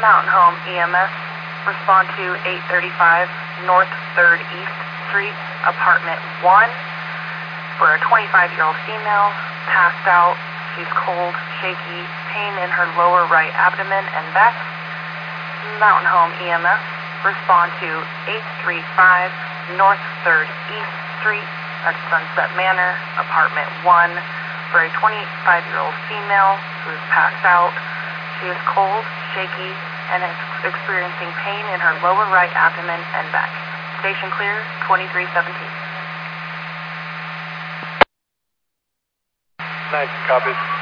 Mountain Home EMS, respond to 835 North 3rd East Street, apartment 1, for a 25-year-old female, passed out. She's cold, shaky, pain in her lower right abdomen and back. Mountain Home EMS, respond to 835 North 3rd East Street at Sunset Manor, apartment 1, for a 25-year-old female who is passed out. She is cold, shaky, and is experiencing pain in her lower right abdomen and back. Station clear, 2317. Nice, copy.